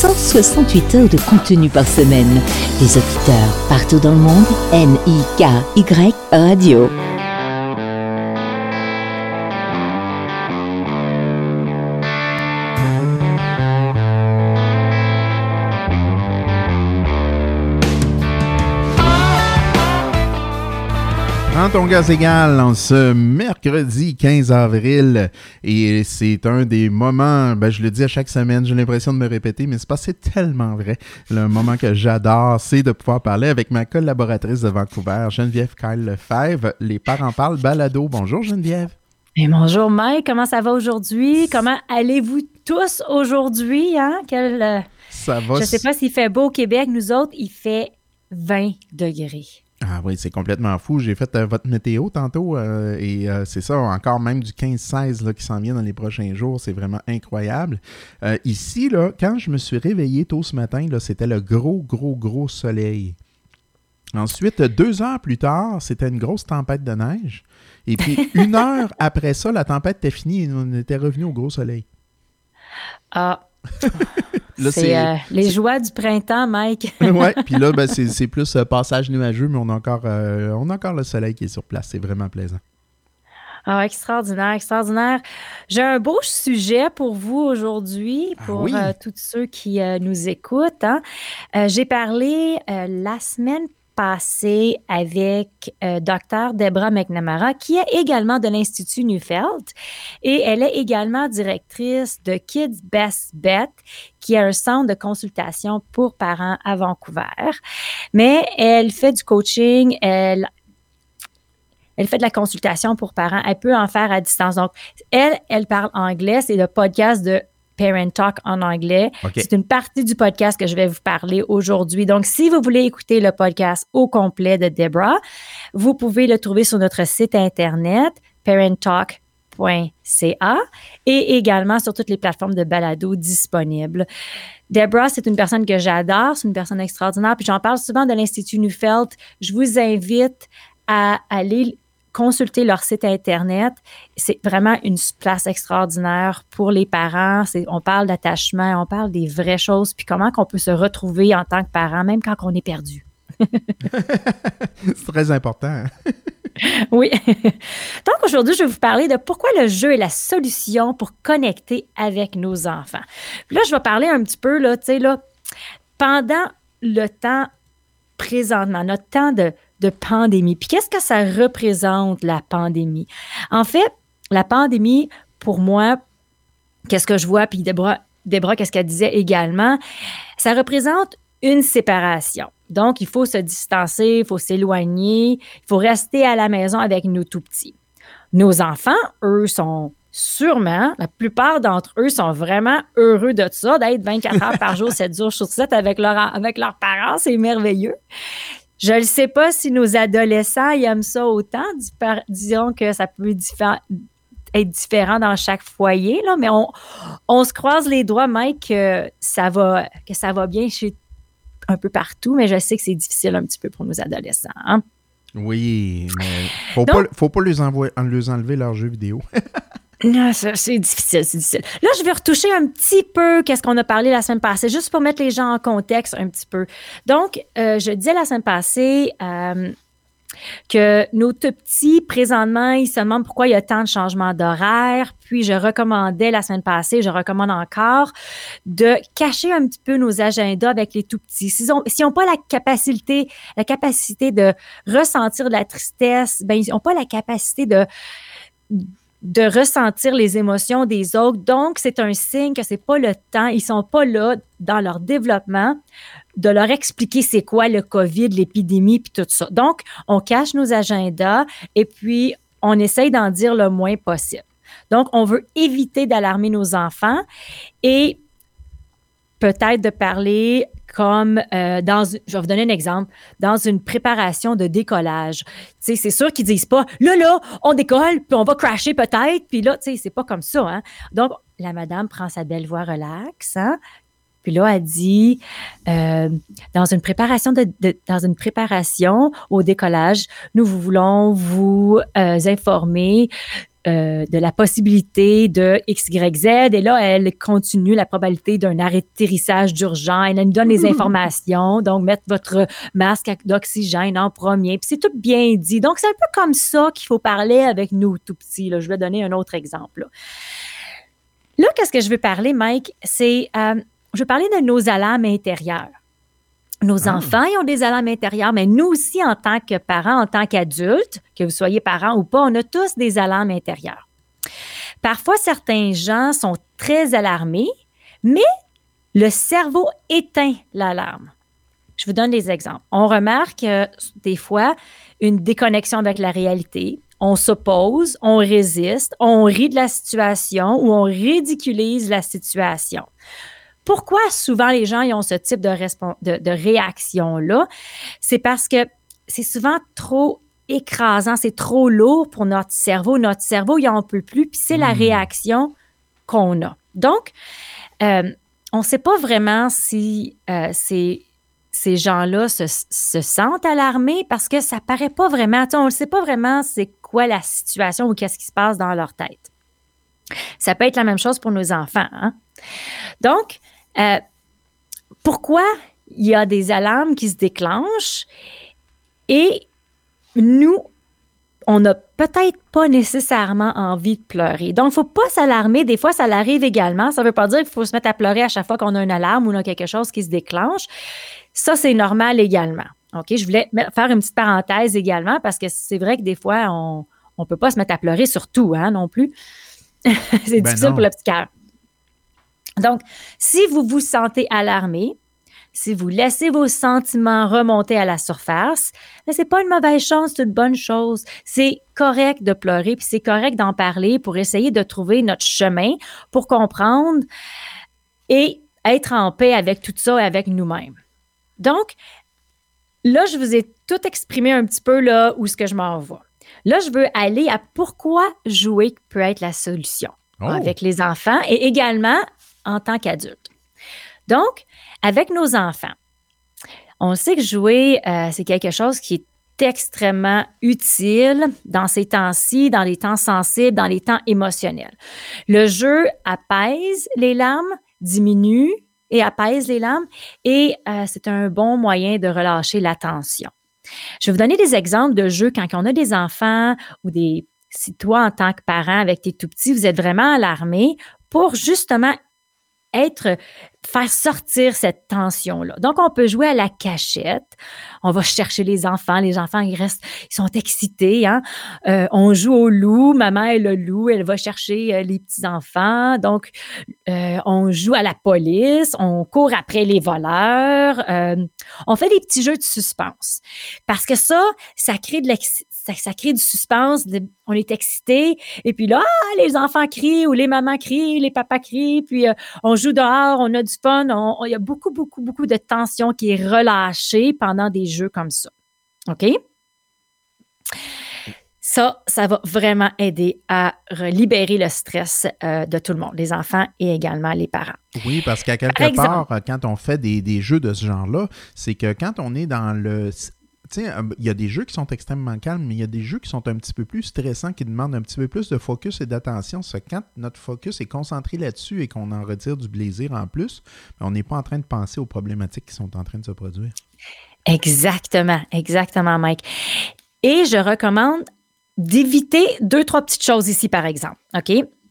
168 heures de contenu par semaine. Des auditeurs partout dans le monde. NIKY Radio. Prends ton gaz égal en ce mercredi 15 avril et c'est un des moments, je le dis à chaque semaine, j'ai l'impression de me répéter, mais c'est tellement vrai. Le moment que j'adore, c'est de pouvoir parler avec ma collaboratrice de Vancouver, Geneviève Kyle Lefebvre. Les parents parlent balado. Bonjour Geneviève. Et bonjour Mike, comment ça va aujourd'hui? Comment allez-vous tous aujourd'hui? Hein? Ça va. Je ne sais pas s'il fait beau au Québec, nous autres, il fait 20 degrés. Ah oui, c'est complètement fou. J'ai fait votre météo tantôt et c'est ça, encore même du 15-16 là, qui s'en vient dans les prochains jours. C'est vraiment incroyable. Ici, là, quand je me suis réveillé tôt ce matin, là, c'était le gros soleil. Ensuite, 2 heures plus tard, c'était une grosse tempête de neige. Et puis, 1 heure après ça, la tempête était finie et on était revenu au gros soleil. Ah! Là, c'est les joies du printemps, Mike. Oui, puis là, c'est plus passage nuageux, mais on a encore le soleil qui est sur place. C'est vraiment plaisant. Ah, extraordinaire, extraordinaire. J'ai un beau sujet pour vous aujourd'hui, pour tous ceux qui nous écoutent. Hein. J'ai parlé la semaine passée avec Dr. Deborah McNamara, qui est également de l'Institut Neufeld et elle est également directrice de Kids Best Bet, qui est un centre de consultation pour parents à Vancouver. Mais elle fait du coaching, elle fait de la consultation pour parents. Elle peut en faire à distance. Donc, elle parle anglais. C'est le podcast de Parent Talk en anglais. Okay. C'est une partie du podcast que je vais vous parler aujourd'hui. Donc, si vous voulez écouter le podcast au complet de Deborah, vous pouvez le trouver sur notre site Internet, parenttalk.ca, et également sur toutes les plateformes de balado disponibles. Deborah, c'est une personne que j'adore. C'est une personne extraordinaire. Puis, j'en parle souvent de l'Institut Neufeld. Je vous invite à aller consulter leur site Internet. C'est vraiment une place extraordinaire pour les parents. On parle d'attachement, on parle des vraies choses, puis comment qu'on peut se retrouver en tant que parent, même quand on est perdu. C'est très important. Hein? Oui. Donc, aujourd'hui, je vais vous parler de pourquoi le jeu est la solution pour connecter avec nos enfants. Puis là, je vais parler un petit peu, pendant le temps présentement, notre temps de pandémie. Puis qu'est-ce que ça représente, la pandémie? En fait, la pandémie, pour moi, qu'est-ce que je vois, puis Deborah, qu'est-ce qu'elle disait également, ça représente une séparation. Donc, il faut se distancer, il faut s'éloigner, il faut rester à la maison avec nos tout-petits. Nos enfants, eux, sont sûrement, la plupart d'entre eux sont vraiment heureux de ça, d'être 24 heures par jour, 7 jours sur 7 avec leurs parents. C'est merveilleux. Je ne sais pas si nos adolescents ils aiment ça autant. Disons que ça peut être différent dans chaque foyer, là, mais on se croise les doigts, Mike, que ça va bien chez un peu partout, mais je sais que c'est difficile un petit peu pour nos adolescents. Hein? Oui, mais faut pas les enlever leurs jeux vidéo. Non, c'est difficile. Là, je vais retoucher un petit peu qu'est-ce qu'on a parlé la semaine passée, juste pour mettre les gens en contexte un petit peu. Donc, je disais la semaine passée que nos tout petits, présentement, ils se demandent pourquoi il y a tant de changements d'horaire. Puis, je recommandais la semaine passée, je recommande encore, de cacher un petit peu nos agendas avec les tout petits. S'ils n'ont pas la capacité de ressentir de la tristesse, ils n'ont pas la capacité de ressentir les émotions des autres. Donc, c'est un signe que c'est pas le temps. Ils sont pas là dans leur développement de leur expliquer c'est quoi le COVID, l'épidémie, puis tout ça. Donc, on cache nos agendas et puis on essaye d'en dire le moins possible. Donc, on veut éviter d'alarmer nos enfants et peut-être de parler comme je vais vous donner un exemple, dans une préparation de décollage. Tu sais, c'est sûr qu'ils disent pas, là, on décolle, puis on va crasher peut-être, puis là, tu sais, c'est pas comme ça, hein. Donc, la madame prend sa belle voix relax, hein, puis là, elle dit, dans une préparation au décollage, nous voulons vous informer de la possibilité de X, Y, Z. Et là, elle continue la probabilité d'un atterrissage d'urgence. Elle nous donne les informations. Donc, mettre votre masque d'oxygène en premier. Puis c'est tout bien dit. Donc, c'est un peu comme ça qu'il faut parler avec nous tout petits. Là. Je vais donner un autre exemple. Là, qu'est-ce que je veux parler, Mike? C'est, je veux parler de nos alarmes intérieures. Nos enfants, ils ont des alarmes intérieures, mais nous aussi, en tant que parents, en tant qu'adultes, que vous soyez parents ou pas, on a tous des alarmes intérieures. Parfois, certains gens sont très alarmés, mais le cerveau éteint l'alarme. Je vous donne des exemples. On remarque des fois une déconnexion avec la réalité. On s'oppose, on résiste, on rit de la situation ou on ridiculise la situation. Pourquoi souvent les gens ils ont ce type de réaction-là? C'est parce que c'est souvent trop écrasant, c'est trop lourd pour notre cerveau. Notre cerveau, il n'en peut plus, puis c'est la réaction qu'on a. Donc, on ne sait pas vraiment si ces gens-là se sentent alarmés parce que ça ne paraît pas vraiment, on ne sait pas vraiment c'est quoi la situation ou qu'est-ce qui se passe dans leur tête. Ça peut être la même chose pour nos enfants. Hein? Donc, pourquoi il y a des alarmes qui se déclenchent et nous, on n'a peut-être pas nécessairement envie de pleurer. Donc, il ne faut pas s'alarmer. Des fois, ça l'arrive également. Ça ne veut pas dire qu'il faut se mettre à pleurer à chaque fois qu'on a une alarme ou on a quelque chose qui se déclenche. Ça, c'est normal également. OK? Je voulais faire une petite parenthèse également parce que c'est vrai que des fois, on ne peut pas se mettre à pleurer sur tout, hein, non plus. C'est difficile pour le petit cœur. Donc, si vous vous sentez alarmé, si vous laissez vos sentiments remonter à la surface, ce n'est pas une mauvaise chose, c'est une bonne chose. C'est correct de pleurer, puis c'est correct d'en parler pour essayer de trouver notre chemin, pour comprendre et être en paix avec tout ça et avec nous-mêmes. Donc, là, je vous ai tout exprimé un petit peu là où est-ce que je m'en vais. Là, je veux aller à pourquoi jouer peut être la solution avec les enfants et également en tant qu'adulte. Donc, avec nos enfants, on sait que jouer, c'est quelque chose qui est extrêmement utile dans ces temps-ci, dans les temps sensibles, dans les temps émotionnels. Le jeu apaise les larmes, diminue et apaise les larmes et c'est un bon moyen de relâcher la tension. Je vais vous donner des exemples de jeux quand on a des enfants ou si toi, en tant que parent, avec tes tout-petits, vous êtes vraiment alarmé pour justement faire sortir cette tension-là. Donc, on peut jouer à la cachette. On va chercher les enfants. Les enfants, ils sont excités. Hein? On joue au loup. Maman est le loup. Elle va chercher les petits-enfants. Donc, on joue à la police. On court après les voleurs. On fait des petits jeux de suspense. Parce que ça crée ça crée du suspense. On est excités. Et puis là, les enfants crient ou les mamans crient, les papas crient. Puis on joue dehors, on a du fun. Il y a beaucoup, beaucoup, beaucoup de tension qui est relâchée pendant des jeux comme ça. OK? Ça va vraiment aider à libérer le stress de tout le monde, les enfants et également les parents. Oui, parce qu'à quelque part, quand on fait des jeux de ce genre-là, c'est que quand on est dans le... Tu sais, il y a des jeux qui sont extrêmement calmes, mais il y a des jeux qui sont un petit peu plus stressants, qui demandent un petit peu plus de focus et d'attention. C'est quand notre focus est concentré là-dessus et qu'on en retire du plaisir en plus, on n'est pas en train de penser aux problématiques qui sont en train de se produire. Exactement, Mike. Et je recommande d'éviter 2-3 petites choses ici, par exemple. OK?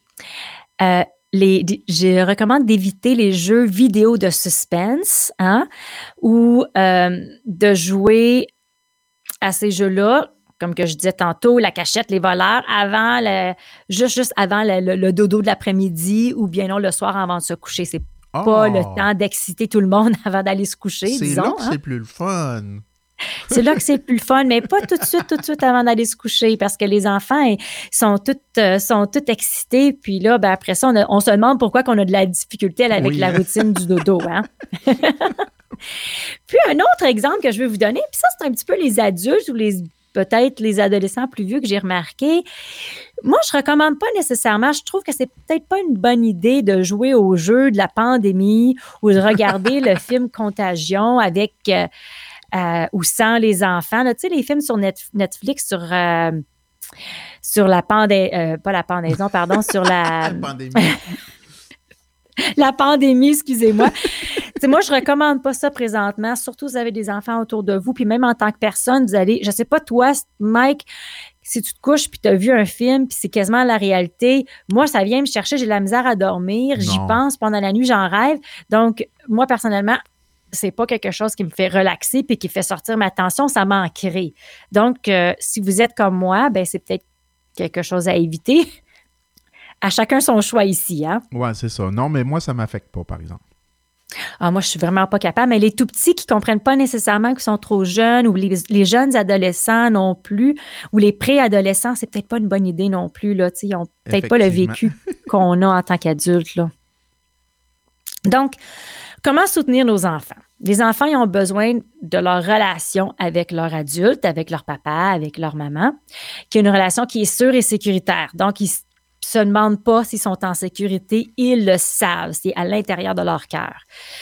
Je recommande d'éviter les jeux vidéo de suspense, hein, ou de jouer à ces jeux-là, comme que je disais tantôt, la cachette, les voleurs, juste avant le dodo de l'après-midi ou bien non, le soir avant de se coucher. C'est pas le temps d'exciter tout le monde avant d'aller se coucher, disons. C'est là que c'est plus le fun. C'est là que c'est plus le fun, mais pas tout de suite avant d'aller se coucher parce que les enfants sont tous excités. Puis là, après ça, on se demande pourquoi on a de la difficulté avec la routine du dodo. Hein? Puis un autre exemple que je vais vous donner, puis ça, c'est un petit peu les adultes ou peut-être les adolescents plus vieux que j'ai remarqué. Moi, je ne recommande pas nécessairement, je trouve que c'est peut-être pas une bonne idée de jouer au jeu de la pandémie ou de regarder le film Contagion avec... ou sans les enfants. Tu sais, les films sur Netflix sur sur la pandémie, pas la pendaison, pardon, sur la pandémie. La pandémie, excusez-moi. Moi, je recommande pas ça présentement, surtout si vous avez des enfants autour de vous, puis même en tant que personne, vous allez, je sais pas toi, Mike, si tu te couches puis tu as vu un film puis c'est quasiment la réalité, moi, ça vient me chercher, j'ai de la misère à dormir, j'y pense, pendant la nuit, j'en rêve. Donc, moi, personnellement, c'est pas quelque chose qui me fait relaxer puis qui fait sortir ma tension, ça m'ancre. Donc, si vous êtes comme moi, ben c'est peut-être quelque chose à éviter. À chacun son choix ici, hein? Ouais, c'est ça. Non, mais moi, ça ne m'affecte pas, par exemple. Ah, moi, je suis vraiment pas capable, mais les tout petits qui comprennent pas nécessairement qu'ils sont trop jeunes ou les jeunes adolescents non plus, ou les préadolescents, c'est peut-être pas une bonne idée non plus, là. Ils n'ont peut-être pas le vécu qu'on a en tant qu'adultes, là. Donc, comment soutenir nos enfants? Les enfants, ils ont besoin de leur relation avec leur adulte, avec leur papa, avec leur maman, qui est une relation qui est sûre et sécuritaire. Donc, ils se demandent pas s'ils sont en sécurité, ils le savent, c'est à l'intérieur de leur cœur.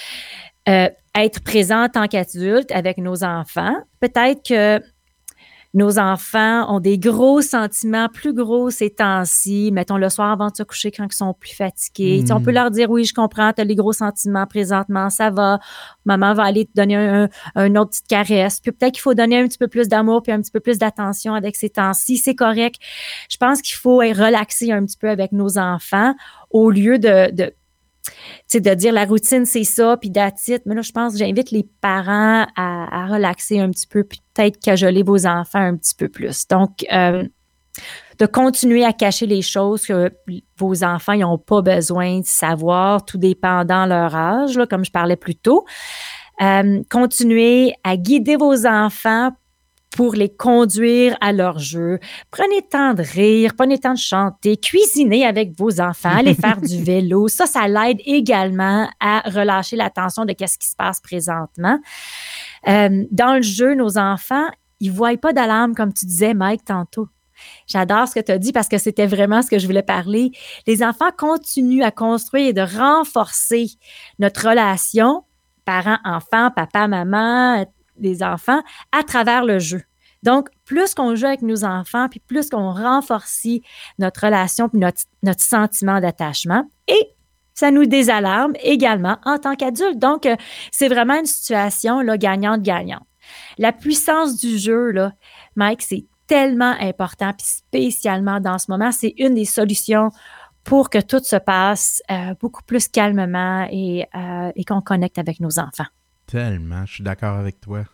Être présent en tant qu'adulte avec nos enfants, peut-être que nos enfants ont des gros sentiments, plus gros ces temps-ci, mettons le soir avant de se coucher quand ils sont plus fatigués. On peut leur dire, oui, je comprends, tu as les gros sentiments présentement, ça va, maman va aller te donner un autre petite caresse. Puis peut-être qu'il faut donner un petit peu plus d'amour puis un petit peu plus d'attention avec ces temps-ci, c'est correct. Je pense qu'il faut relaxer un petit peu avec nos enfants au lieu de dire la routine, c'est ça, puis that's it. Mais là, je pense que j'invite les parents à relaxer un petit peu, puis peut-être cajoler vos enfants un petit peu plus. Donc, de continuer à cacher les choses que vos enfants n'ont pas besoin de savoir, tout dépendant leur âge, là, comme je parlais plus tôt. Continuez à guider vos enfants pour les conduire à leur jeu. Prenez le temps de rire, prenez le temps de chanter, cuisiner avec vos enfants, aller faire du vélo. Ça l'aide également à relâcher la tension de qu'est-ce qui se passe présentement. Dans le jeu, nos enfants, ils ne voient pas d'alarme, comme tu disais, Mike, tantôt. J'adore ce que tu as dit parce que c'était vraiment ce que je voulais parler. Les enfants continuent à construire et de renforcer notre relation, parents-enfants, papa-maman, des enfants, à travers le jeu. Donc, plus qu'on joue avec nos enfants, puis plus qu'on renforce notre relation, puis notre sentiment d'attachement, et ça nous désalarme également en tant qu'adultes. Donc, c'est vraiment une situation là, gagnante-gagnante. La puissance du jeu, là, Mike, c'est tellement important, puis spécialement dans ce moment, c'est une des solutions pour que tout se passe beaucoup plus calmement et qu'on connecte avec nos enfants. Tellement, je suis d'accord avec toi.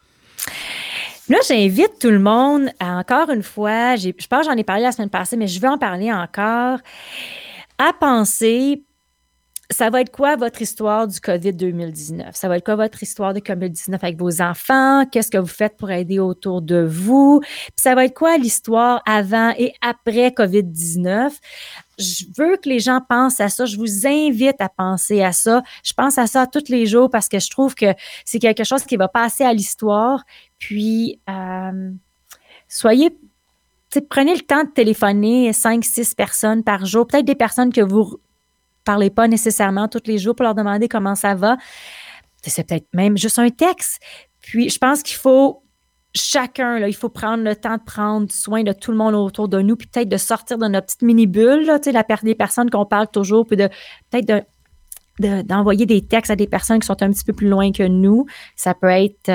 Là, j'invite tout le monde à, encore une fois, je pense que j'en ai parlé la semaine passée, mais je vais en parler encore, à penser, ça va être quoi votre histoire du COVID 2019? Ça va être quoi votre histoire de COVID-19 avec vos enfants? Qu'est-ce que vous faites pour aider autour de vous? Puis ça va être quoi l'histoire avant et après COVID-19? Je veux que les gens pensent à ça. Je vous invite à penser à ça. Je pense à ça tous les jours parce que je trouve que c'est quelque chose qui va passer à l'histoire. Puis, prenez le temps de téléphoner 5-6 personnes par jour. Peut-être des personnes que vous parlez pas nécessairement tous les jours pour leur demander comment ça va. C'est peut-être même juste un texte. Puis, je pense qu'il faut chacun, là, il faut prendre le temps de prendre soin de tout le monde autour de nous, puis peut-être de sortir de notre petite mini-bulle, là, des personnes qu'on parle toujours, puis d'envoyer des textes à des personnes qui sont un petit peu plus loin que nous. Ça peut être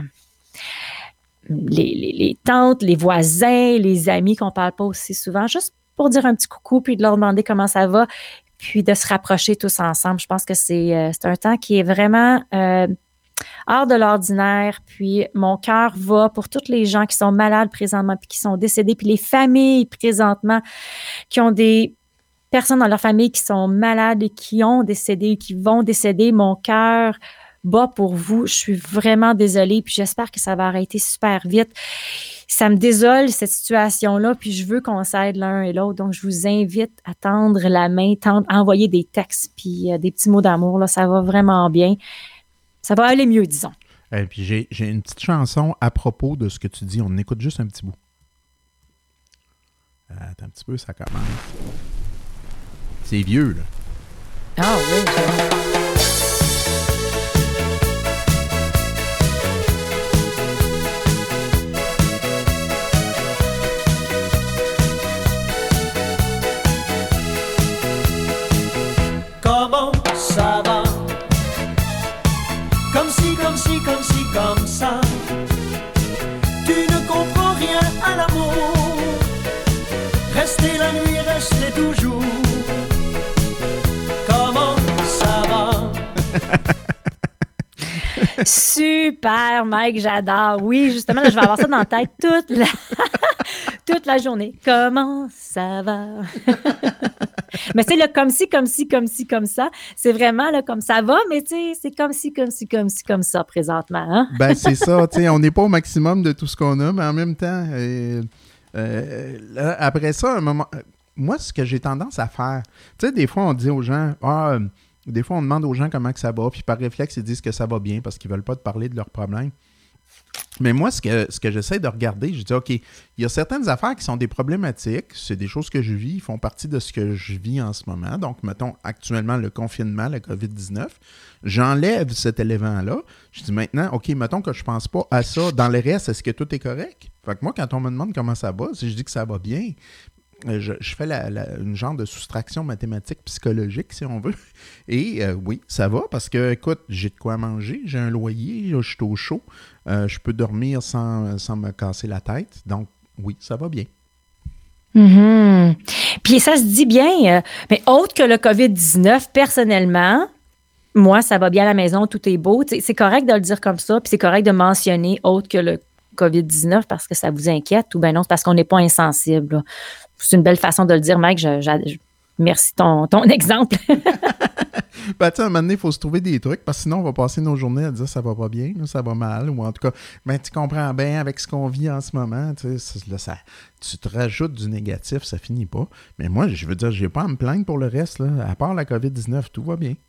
les tantes, les voisins, les amis qu'on parle pas aussi souvent, juste pour dire un petit coucou, puis de leur demander comment ça va, puis de se rapprocher tous ensemble. Je pense que c'est un temps qui est vraiment hors de l'ordinaire, puis mon cœur va pour tous les gens qui sont malades présentement, puis qui sont décédés, puis les familles présentement qui ont des personnes dans leur famille qui sont malades et qui ont décédé, qui vont décéder. Mon cœur bat pour vous. Je suis vraiment désolée, puis j'espère que ça va arrêter super vite. Ça me désole, cette situation-là, puis je veux qu'on s'aide l'un et l'autre. Donc, je vous invite à tendre la main, à envoyer des textes, puis des petits mots d'amour. Là, ça va vraiment bien. Ça va aller mieux, disons. Et puis j'ai une petite chanson à propos de ce que tu dis. On écoute juste un petit bout. Attends un petit peu, ça commence. C'est vieux, là. Ah oui, comme ci, comme ci, comme ça. Tu ne comprends rien à l'amour. Restez la nuit, restez toujours. Comment ça va? Super, Mike, j'adore. Oui, justement, là, je vais avoir ça dans la tête toute la journée. Comment ça va? Mais c'est le comme ci, comme ci, comme ci, comme ça. C'est vraiment là, comme ça va, mais tu sais, c'est comme ci, comme ci, comme ci, comme ça présentement. Hein? Ben, c'est ça. Tu sais, on n'est pas au maximum de tout ce qu'on a, mais en même temps, là, après ça, un moment, moi, ce que j'ai tendance à faire, tu sais, des fois, on dit aux gens, des fois, on demande aux gens comment que ça va, puis par réflexe, ils disent que ça va bien parce qu'ils ne veulent pas te parler de leurs problèmes. Mais moi, ce que j'essaie de regarder, je dis, OK, il y a certaines affaires qui sont des problématiques, c'est des choses que je vis, ils font partie de ce que je vis en ce moment. Donc, mettons, actuellement, le confinement, la COVID-19, j'enlève cet élément-là. Je dis maintenant, OK, mettons que je ne pense pas à ça. Dans le reste, est-ce que tout est correct? Fait que moi, quand on me demande comment ça va, si je dis que ça va bien, je fais une genre de soustraction mathématique psychologique, si on veut. Et oui, ça va parce que, écoute, j'ai de quoi manger, j'ai un loyer, je suis au chaud, je peux dormir sans me casser la tête. Donc, oui, ça va bien. Mm-hmm. Puis ça se dit bien, mais autre que le COVID-19, personnellement, moi, ça va bien à la maison, tout est beau. T'sais, c'est correct de le dire comme ça, puis c'est correct de mentionner autre que le COVID-19 parce que ça vous inquiète ou bien non, c'est parce qu'on n'est pas insensible. Là. C'est une belle façon de le dire, Mike. Merci ton exemple. Ben, tu sais, à un moment donné, il faut se trouver des trucs parce que sinon, on va passer nos journées à dire ça va pas bien, ça va mal, ou en tout cas, ben, tu comprends bien avec ce qu'on vit en ce moment, tu sais, là, tu te rajoutes du négatif, ça finit pas. Mais moi, je veux dire, j'ai pas à me plaindre pour le reste, là. À part la COVID-19, tout va bien.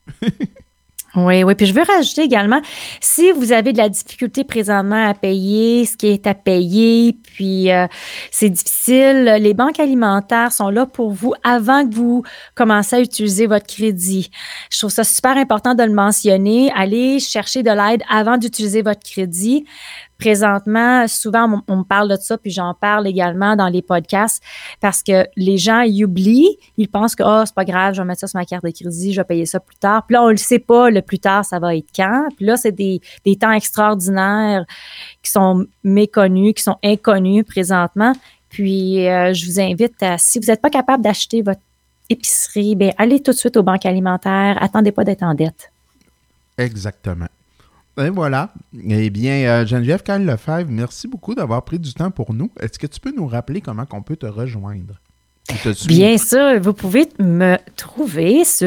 Oui, oui. Puis je veux rajouter également, si vous avez de la difficulté présentement à payer ce qui est à payer, puis c'est difficile, les banques alimentaires sont là pour vous avant que vous commencez à utiliser votre crédit. Je trouve ça super important de le mentionner. Allez chercher de l'aide avant d'utiliser votre crédit. Présentement, souvent, on me parle de ça, puis j'en parle également dans les podcasts parce que les gens, ils oublient, ils pensent que c'est pas grave, je vais mettre ça sur ma carte de crédit, je vais payer ça plus tard. Puis là, on le sait pas, le plus tard, ça va être quand. Puis là, c'est des temps extraordinaires qui sont méconnus, qui sont inconnus présentement. Puis, je vous invite à, si vous n'êtes pas capable d'acheter votre épicerie, bien, allez tout de suite aux banques alimentaires. Attendez pas d'être en dette. Exactement. Et voilà. Eh bien, Geneviève Kyle-Lefebvre, merci beaucoup d'avoir pris du temps pour nous. Est-ce que tu peux nous rappeler comment on peut te rejoindre? Bien sûr, vous pouvez me trouver sur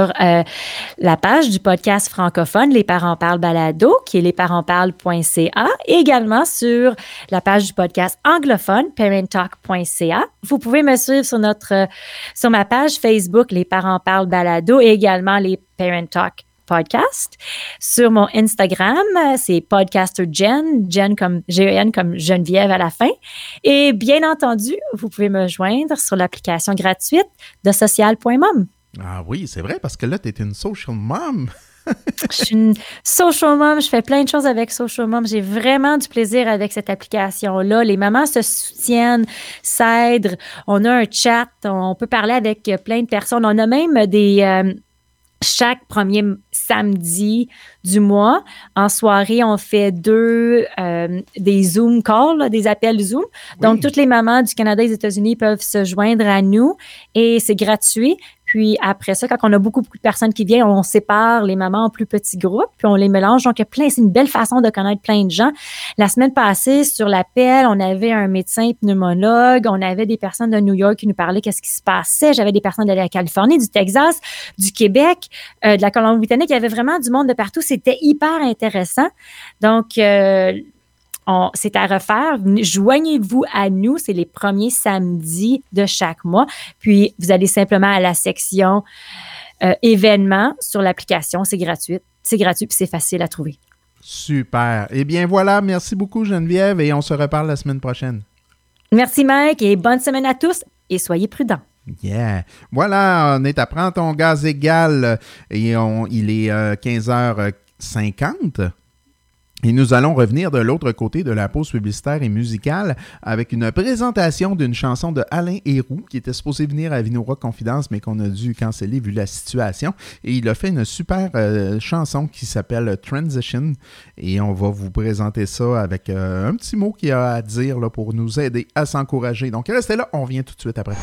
la page du podcast francophone Les Parents Parlent Balado, qui est lesparentsparlent.ca, et également sur la page du podcast anglophone parenttalk.ca. Vous pouvez me suivre sur ma page Facebook Les Parents Parlent Balado et également les Parent Talk podcast. Sur mon Instagram, c'est Podcaster Jen comme G-E-N comme Geneviève à la fin. Et bien entendu, vous pouvez me joindre sur l'application gratuite de social.mom. Ah oui, c'est vrai, parce que là, tu es une social mom. Je suis une social mom, je fais plein de choses avec social mom. J'ai vraiment du plaisir avec cette application-là. Les mamans se soutiennent, s'aident. On a un chat, on peut parler avec plein de personnes. On a même chaque premier samedi du mois, en soirée, on fait des Zoom calls, là, des appels Zoom. Donc, Oui. toutes les mamans du Canada et des États-Unis peuvent se joindre à nous et c'est gratuit. Puis après ça, quand on a beaucoup de personnes qui viennent, on sépare les mamans en plus petits groupes, puis on les mélange. Donc, c'est une belle façon de connaître plein de gens. La semaine passée, sur l'appel, on avait un médecin pneumologue, on avait des personnes de New York qui nous parlaient qu'est-ce qui se passait. J'avais des personnes de la Californie, du Texas, du Québec, de la Colombie-Britannique. Il y avait vraiment du monde de partout. C'était hyper intéressant. Donc, c'est à refaire. Joignez-vous à nous. C'est les premiers samedis de chaque mois. Puis, vous allez simplement à la section événements sur l'application. C'est gratuit. C'est gratuit puis c'est facile à trouver. Super. Eh bien, voilà. Merci beaucoup, Geneviève, et on se reparle la semaine prochaine. Merci, Mike, et bonne semaine à tous et soyez prudents. Yeah. Voilà, on est à Prends ton gaz égal et il est 15h50. Et nous allons revenir de l'autre côté de la pause publicitaire et musicale avec une présentation d'une chanson de Alain Héroux qui était supposé venir à Vinoura Confidence mais qu'on a dû canceller vu la situation. Et il a fait une super chanson qui s'appelle Transition et on va vous présenter ça avec un petit mot qu'il a à dire là, pour nous aider à s'encourager. Donc restez là, on revient tout de suite après.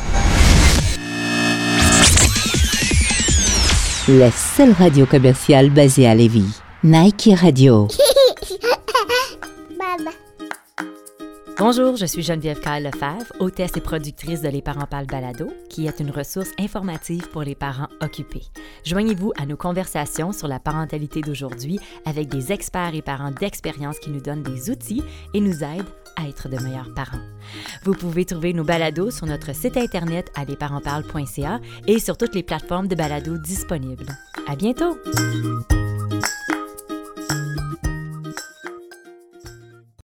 La seule radio commerciale basée à Lévis. Nike Radio. Bonjour, je suis Geneviève Kyle-Lefebvre, hôtesse et productrice de Les Parents parlent balado, qui est une ressource informative pour les parents occupés. Joignez-vous à nos conversations sur la parentalité d'aujourd'hui avec des experts et parents d'expérience qui nous donnent des outils et nous aident à être de meilleurs parents. Vous pouvez trouver nos balados sur notre site internet à lesparentsparlent.ca et sur toutes les plateformes de balados disponibles. À bientôt!